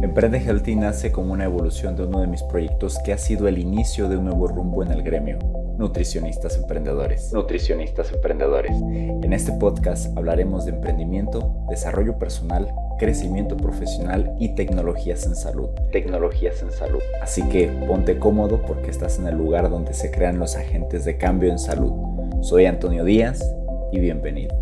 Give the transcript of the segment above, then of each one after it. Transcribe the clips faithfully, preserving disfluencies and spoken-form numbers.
Emprende Healthy nace como una evolución de uno de mis proyectos que ha sido el inicio de un nuevo rumbo en el gremio, Nutricionistas Emprendedores. Nutricionistas Emprendedores. En este podcast hablaremos de emprendimiento, desarrollo personal, crecimiento profesional y tecnologías en salud. Tecnologías en salud. Así que ponte cómodo porque estás en el lugar donde se crean los agentes de cambio en salud. Soy Antonio Díaz y bienvenido.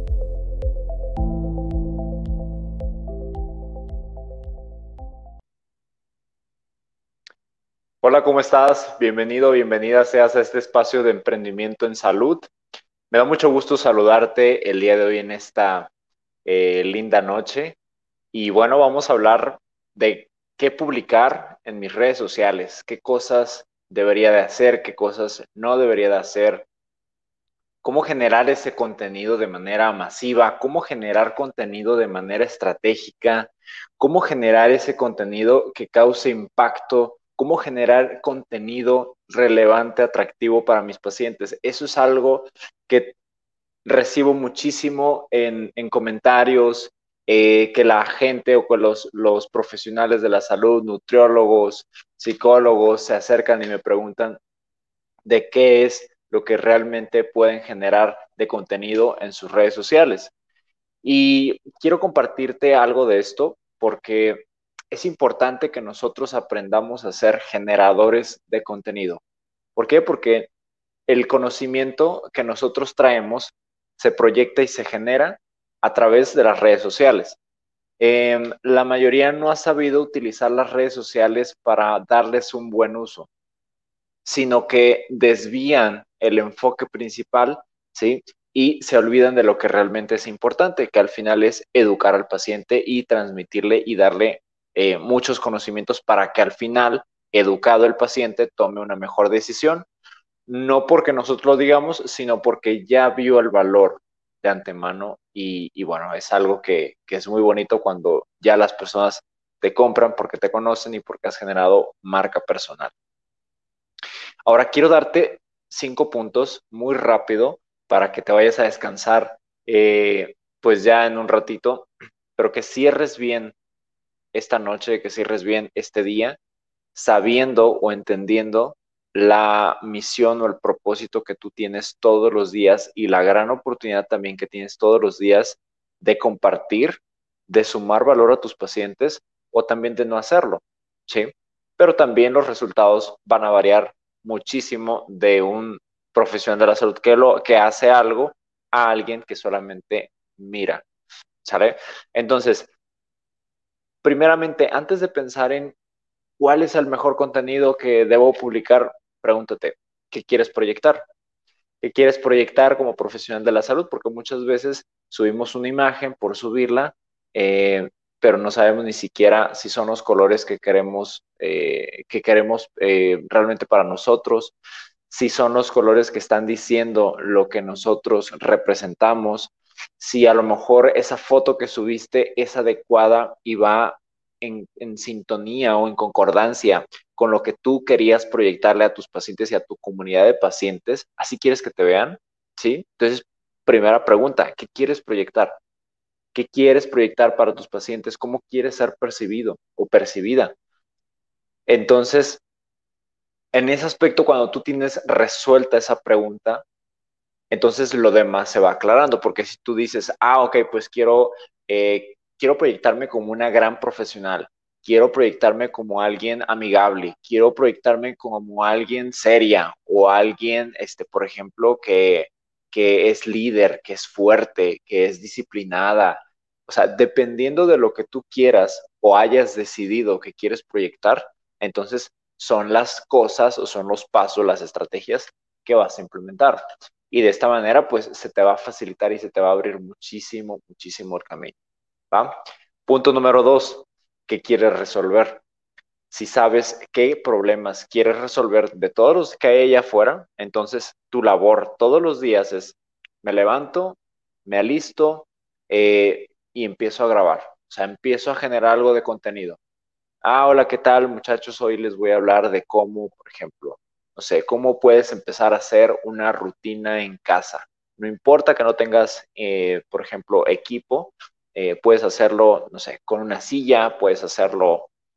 Hola, ¿cómo estás? Bienvenido, bienvenida seas a este espacio de emprendimiento en salud. Me da mucho gusto saludarte el día de hoy en esta eh, linda noche. Y bueno, vamos a hablar de qué publicar en mis redes sociales, qué cosas debería de hacer, qué cosas no debería de hacer, cómo generar ese contenido de manera masiva, cómo generar contenido de manera estratégica, cómo generar ese contenido que cause impacto, cómo generar contenido relevante, atractivo para mis pacientes. Eso es algo que recibo muchísimo en, en comentarios, eh, que la gente o que los, los profesionales de la salud, nutriólogos, psicólogos, se acercan y me preguntan de qué es lo que realmente pueden generar de contenido en sus redes sociales. Y quiero compartirte algo de esto porque es importante que nosotros aprendamos a ser generadores de contenido. ¿Por qué? Porque el conocimiento que nosotros traemos se proyecta y se genera a través de las redes sociales. Eh, la mayoría no ha sabido utilizar las redes sociales para darles un buen uso, sino que desvían el enfoque principal, ¿sí? Y se olvidan de lo que realmente es importante, que al final es educar al paciente y transmitirle y darle eh, muchos conocimientos para que al final, educado el paciente, tome una mejor decisión, no porque nosotros lo digamos, sino porque ya vio el valor de antemano y, y bueno, es algo que, que es muy bonito cuando ya las personas te compran porque te conocen y porque has generado marca personal. Ahora quiero darte cinco puntos muy rápido para que te vayas a descansar, eh, pues ya en un ratito, pero que cierres bien esta noche, que cierres bien este día, sabiendo o entendiendo la misión o el propósito que tú tienes todos los días y la gran oportunidad también que tienes todos los días de compartir, de sumar valor a tus pacientes o también de no hacerlo, ¿sí? Pero también los resultados van a variar muchísimo de un profesional de la salud que, lo, que hace algo a alguien que solamente mira, ¿sale? Entonces, primeramente, antes de pensar en cuál es el mejor contenido que debo publicar, pregúntate, ¿qué quieres proyectar? ¿Qué quieres proyectar como profesional de la salud? Porque muchas veces subimos una imagen por subirla, eh, pero no sabemos ni siquiera si son los colores que queremos, eh, que queremos eh, realmente para nosotros, si son los colores que están diciendo lo que nosotros representamos, si a lo mejor esa foto que subiste es adecuada y va en, en sintonía o en concordancia con lo que tú querías proyectarle a tus pacientes y a tu comunidad de pacientes. ¿Así quieres que te vean? ¿Sí? Entonces, primera pregunta, ¿qué quieres proyectar? ¿Qué quieres proyectar para tus pacientes? ¿Cómo quieres ser percibido o percibida? Entonces, en ese aspecto, cuando tú tienes resuelta esa pregunta, entonces lo demás se va aclarando, porque si tú dices, ah, ok, pues quiero, eh, quiero proyectarme como una gran profesional, quiero proyectarme como alguien amigable, quiero proyectarme como alguien seria o alguien, este, por ejemplo, que, que es líder, que es fuerte, que es disciplinada. O sea, dependiendo de lo que tú quieras o hayas decidido que quieres proyectar, entonces son las cosas o son los pasos, las estrategias que vas a implementar. Y de esta manera, pues se te va a facilitar y se te va a abrir muchísimo, muchísimo el camino, ¿va? Punto número dos, ¿qué quieres resolver? Si sabes qué problemas quieres resolver de todos los que hay allá afuera, entonces tu labor todos los días es, me levanto, me alisto eh, y empiezo a grabar. O sea, empiezo a generar algo de contenido. Ah, hola, ¿qué tal, muchachos? Hoy les voy a hablar de cómo, por ejemplo, no sé, cómo puedes empezar a hacer una rutina en casa. No importa que no tengas, eh, por ejemplo, equipo, eh, puedes hacerlo, no sé, con una silla, puedes hacerlo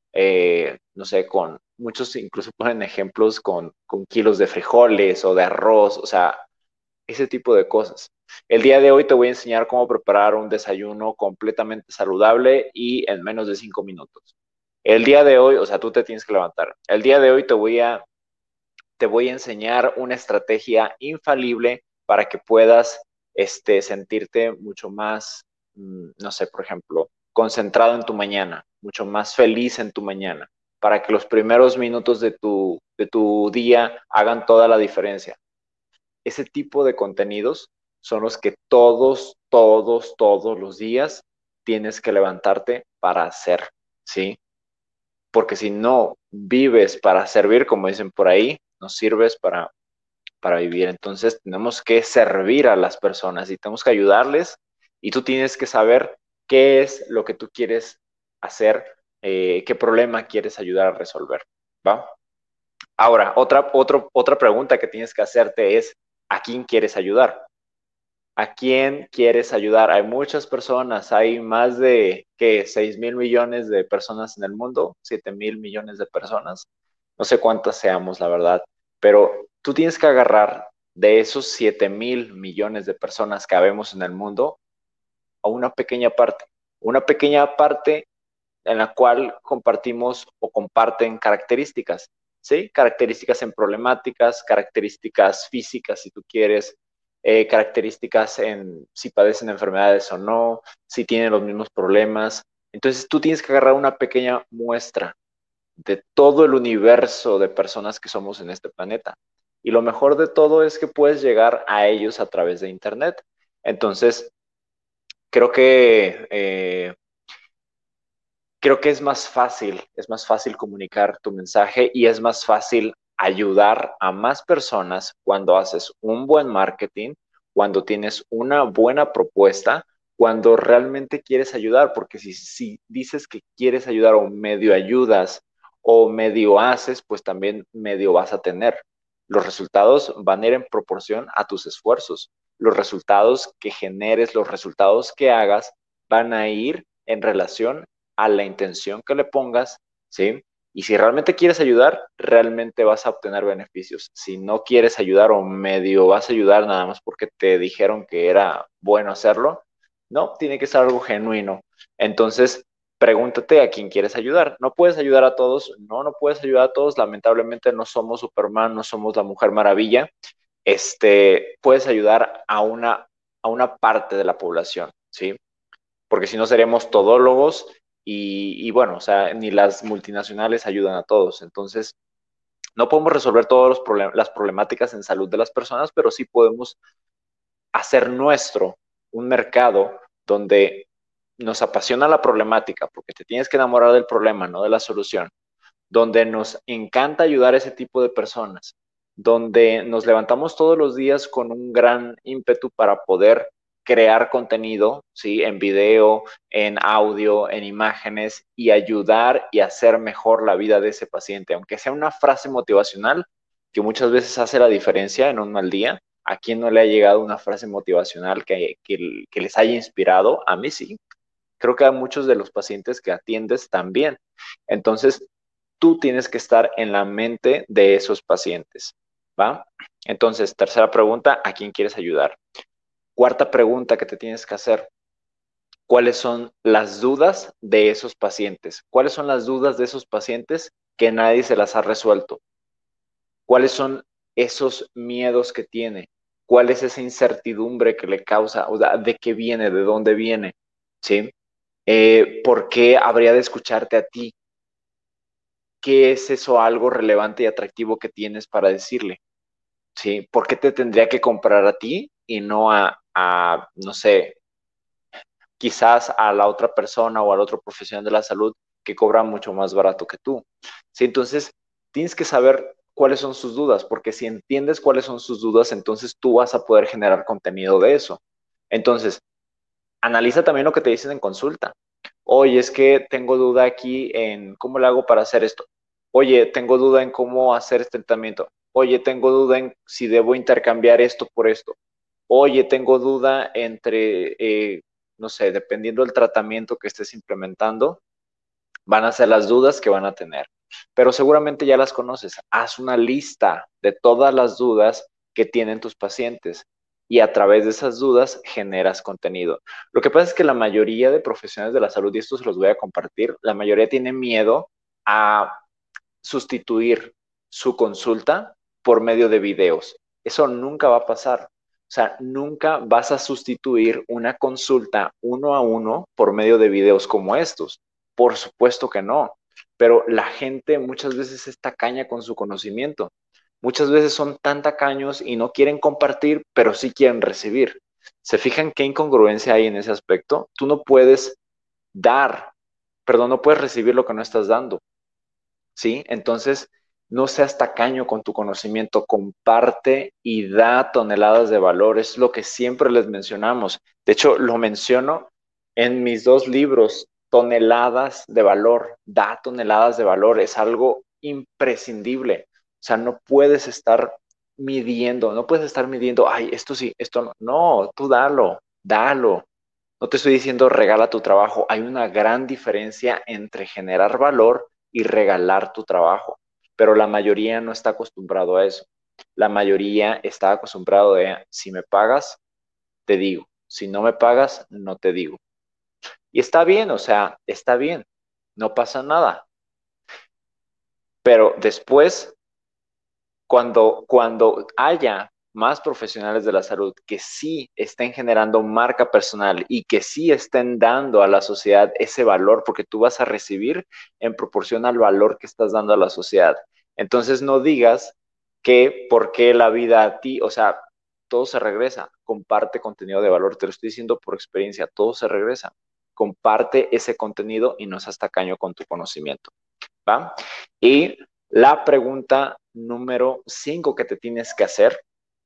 eh, no sé, con muchos incluso ponen ejemplos con, con kilos de frijoles o de arroz, o sea, ese tipo de cosas. El día de hoy te voy a enseñar cómo preparar un desayuno completamente saludable y en menos de cinco minutos. El día de hoy, o sea, tú te tienes que levantar. El día de hoy te voy a, te voy a enseñar una estrategia infalible para que puedas este, sentirte mucho más, mm, no sé, por ejemplo, concentrado en tu mañana, mucho más feliz en tu mañana, para que los primeros minutos de tu, de tu día hagan toda la diferencia. Ese tipo de contenidos son los que todos, todos, todos los días tienes que levantarte para hacer, ¿sí? Porque si no vives para servir, como dicen por ahí, no sirves para, para vivir. Entonces tenemos que servir a las personas y tenemos que ayudarles y tú tienes que saber qué es lo que tú quieres hacer, eh, qué problema quieres ayudar a resolver, ¿va? Ahora, otra, otro, otra pregunta que tienes que hacerte es, ¿a quién quieres ayudar? ¿A quién quieres ayudar? Hay muchas personas, hay más de, ¿qué? seis mil millones de personas en el mundo, siete mil millones de personas. No sé cuántas seamos, la verdad, pero tú tienes que agarrar de esos siete mil millones de personas que habemos en el mundo a una pequeña parte, una pequeña parte en la cual compartimos o comparten características, ¿sí? Características en problemáticas, características físicas, si tú quieres, eh, características en si padecen enfermedades o no, si tienen los mismos problemas. Entonces tú tienes que agarrar una pequeña muestra de todo el universo de personas que somos en este planeta. Y lo mejor de todo es que puedes llegar a ellos a través de Internet. Entonces, creo que eh, creo que es más fácil, es más fácil comunicar tu mensaje y es más fácil ayudar a más personas cuando haces un buen marketing, cuando tienes una buena propuesta, cuando realmente quieres ayudar, porque si, si dices que quieres ayudar o medio ayudas o medio haces, pues también medio vas a tener. Los resultados van a ir en proporción a tus esfuerzos. Los resultados que generes, los resultados que hagas van a ir en relación a la intención que le pongas, ¿sí? Y si realmente quieres ayudar, realmente vas a obtener beneficios. Si no quieres ayudar o medio vas a ayudar nada más porque te dijeron que era bueno hacerlo, no, tiene que ser algo genuino. Entonces, pregúntate a quién quieres ayudar. ¿No puedes ayudar a todos? No, no puedes ayudar a todos. Lamentablemente no somos Superman, no somos la Mujer Maravilla. Este, puedes ayudar a una, a una parte de la población, ¿sí? Porque si no seríamos todólogos y, y bueno, o sea, ni las multinacionales ayudan a todos. Entonces, no podemos resolver todas problem las problemáticas en salud de las personas, pero sí podemos hacer nuestro un mercado donde nos apasiona la problemática, porque te tienes que enamorar del problema, no de la solución, donde nos encanta ayudar a ese tipo de personas, donde nos levantamos todos los días con un gran ímpetu para poder crear contenido, ¿sí? En video, en audio, en imágenes y ayudar y hacer mejor la vida de ese paciente, aunque sea una frase motivacional que muchas veces hace la diferencia en un mal día. ¿A quién no le ha llegado una frase motivacional que, que, que les haya inspirado? A mí sí. Creo que a muchos de los pacientes que atiendes también. Entonces, tú tienes que estar en la mente de esos pacientes, ¿va? Entonces, tercera pregunta, ¿a quién quieres ayudar? Cuarta pregunta que te tienes que hacer, ¿cuáles son las dudas de esos pacientes? ¿Cuáles son las dudas de esos pacientes que nadie se las ha resuelto? ¿Cuáles son esos miedos que tiene? ¿Cuál es esa incertidumbre que le causa? O sea, ¿de qué viene? ¿De dónde viene? ¿Sí? Eh, ¿por qué habría de escucharte a ti? ¿Qué es eso algo relevante y atractivo que tienes para decirle? ¿Sí? ¿Por qué te tendría que comprar a ti y no a, a, no sé, quizás a la otra persona o al otro profesional de la salud que cobra mucho más barato que tú? ¿Sí? Entonces, tienes que saber cuáles son sus dudas, porque si entiendes cuáles son sus dudas, entonces tú vas a poder generar contenido de eso. Entonces, analiza también lo que te dicen en consulta. Oye, es que tengo duda aquí en cómo le hago para hacer esto. Oye, tengo duda en cómo hacer este tratamiento. Oye, tengo duda en si debo intercambiar esto por esto. Oye, tengo duda entre, eh, no sé, dependiendo del tratamiento que estés implementando, Van a ser las dudas que van a tener, pero seguramente ya las conoces. Haz una lista de todas las dudas que tienen tus pacientes y a través de esas dudas generas contenido. Lo que pasa es que la mayoría de profesionales de la salud, y esto se los voy a compartir, la mayoría tiene miedo a sustituir su consulta por medio de videos. Eso nunca va a pasar. O sea, nunca vas a sustituir una consulta uno a uno por medio de videos como estos. Por supuesto que no. Pero la gente muchas veces es tacaña con su conocimiento. Muchas veces son tan tacaños y no quieren compartir, pero sí quieren recibir. ¿Se fijan qué incongruencia hay en ese aspecto? Tú no puedes dar, perdón, no puedes recibir lo que no estás dando. ¿Sí? Entonces, no seas tacaño con tu conocimiento, comparte y da toneladas de valor. Es lo que siempre les mencionamos. De hecho, lo menciono en mis dos libros, toneladas de valor, da toneladas de valor. Es algo imprescindible. O sea, no puedes estar midiendo, no puedes estar midiendo, ay, esto sí, esto no. No, tú dalo, dalo. No te estoy diciendo regala tu trabajo. Hay una gran diferencia entre generar valor y regalar tu trabajo. Pero la mayoría no está acostumbrado a eso. La mayoría está acostumbrado a, si me pagas, te digo. Si no me pagas, no te digo. Y está bien, o sea, está bien. No pasa nada. Pero después, cuando, cuando haya más profesionales de la salud que sí estén generando marca personal y que sí estén dando a la sociedad ese valor, porque tú vas a recibir en proporción al valor que estás dando a la sociedad. Entonces no digas que por qué la vida a ti, o sea, todo se regresa, comparte contenido de valor, te lo estoy diciendo por experiencia, todo se regresa, comparte ese contenido y no seas tacaño con tu conocimiento, ¿va? Y la pregunta número cinco que te tienes que hacer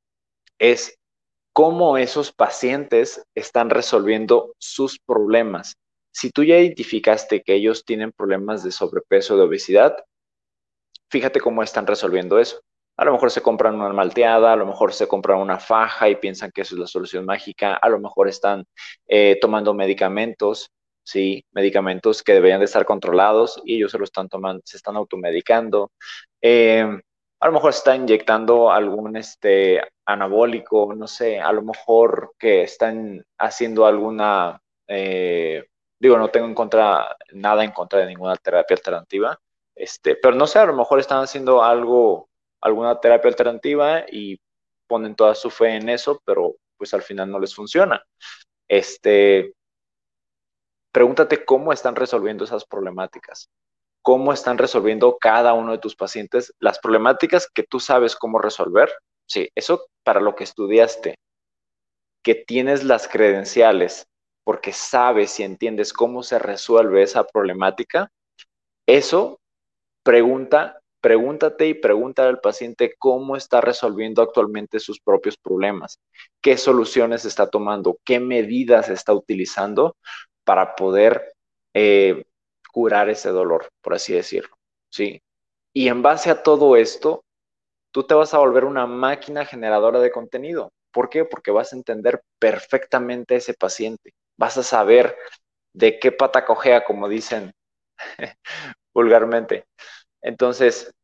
es cómo esos pacientes están resolviendo sus problemas. Si tú ya identificaste que ellos tienen problemas de sobrepeso o de obesidad, fíjate cómo están resolviendo eso. A lo mejor se compran una malteada, a lo mejor se compran una faja y piensan que eso es la solución mágica, a lo mejor están eh, tomando medicamentos, sí, medicamentos que deberían de estar controlados y ellos se lo están tomando, se están automedicando. Eh, a lo mejor se está inyectando algún este, anabólico, no sé, a lo mejor que están haciendo alguna, eh, digo, no tengo en contra, nada en contra de ninguna terapia alternativa, este, pero no sé, a lo mejor están haciendo algo, alguna terapia alternativa y ponen toda su fe en eso, pero pues al final no les funciona. Este, pregúntate cómo están resolviendo esas problemáticas, cómo están resolviendo cada uno de tus pacientes las problemáticas que tú sabes cómo resolver. Sí, eso para lo que estudiaste, que tienes las credenciales porque sabes y entiendes cómo se resuelve esa problemática, eso pregunta, pregúntate y pregúntale al paciente cómo está resolviendo actualmente sus propios problemas, qué soluciones está tomando, qué medidas está utilizando para poder eh, curar ese dolor, por así decirlo, ¿sí? Y en base a todo esto, tú te vas a volver una máquina generadora de contenido. ¿Por qué? Porque vas a entender perfectamente a ese paciente. Vas a saber de qué pata cojea, como dicen vulgarmente. Entonces,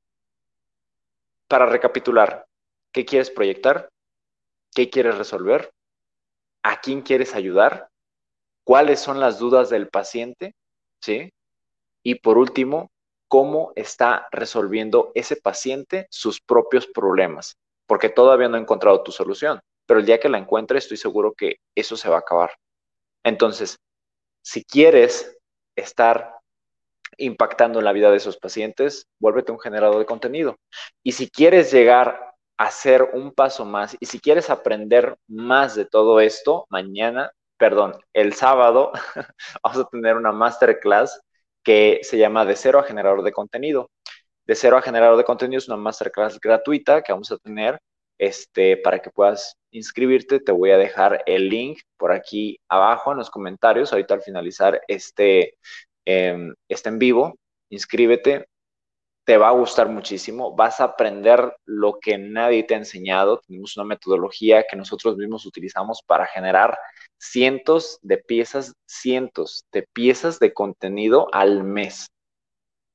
para recapitular, ¿qué quieres proyectar? ¿Qué quieres resolver? ¿A quién quieres ayudar? ¿Cuáles son las dudas del paciente? ¿Sí? Y por último, ¿cómo está resolviendo ese paciente sus propios problemas? Porque todavía no he encontrado tu solución, pero el día que la encuentre estoy seguro que eso se va a acabar. Entonces, si quieres estar impactando en la vida de esos pacientes, vuélvete un generador de contenido. Y si quieres llegar a hacer un paso más y si quieres aprender más de todo esto, mañana, perdón, el sábado, vamos a tener una masterclass que se llama De Cero a Generador de Contenido. De Cero a Generador de Contenido es una masterclass gratuita que vamos a tener este, para que puedas inscribirte. Te voy a dejar el link por aquí abajo en los comentarios, ahorita al finalizar este, eh, este en vivo. Inscríbete, te va a gustar muchísimo, vas a aprender lo que nadie te ha enseñado. Tenemos una metodología que nosotros mismos utilizamos para generar cientos de piezas, cientos de piezas de contenido al mes.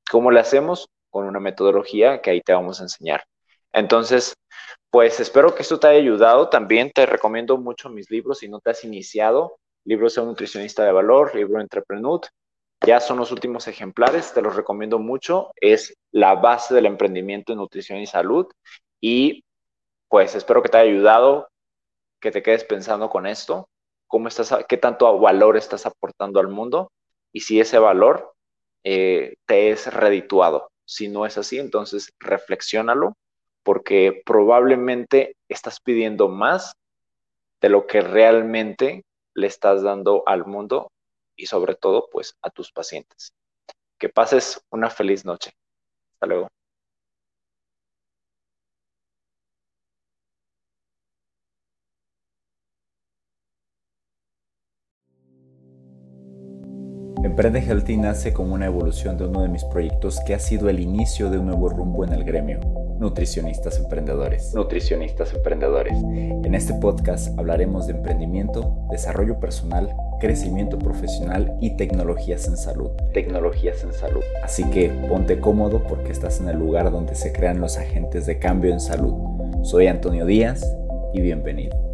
¿Cómo lo hacemos? Con una metodología que ahí te vamos a enseñar. Entonces, pues espero que esto te haya ayudado. También te recomiendo mucho mis libros si no te has iniciado. Libro Ser un nutricionista de valor, libro Entrepreneur. Ya son los últimos ejemplares, te los recomiendo mucho. Es la base del emprendimiento en nutrición y salud. Y pues espero que te haya ayudado, que te quedes pensando con esto, cómo estás, qué tanto valor estás aportando al mundo y si ese valor eh, te es redituado. Si no es así, entonces reflexiónalo, porque probablemente estás pidiendo más de lo que realmente le estás dando al mundo y sobre todo pues a tus pacientes. Que pases una feliz noche. Hasta luego. Emprende Healthy nace como una evolución de uno de mis proyectos que ha sido el inicio de un nuevo rumbo en el gremio, Nutricionistas Emprendedores. Nutricionistas Emprendedores. En este podcast hablaremos de emprendimiento, desarrollo personal, crecimiento profesional y tecnologías en salud. Tecnologías en salud. Así que ponte cómodo porque estás en el lugar donde se crean los agentes de cambio en salud. Soy Antonio Díaz y bienvenido.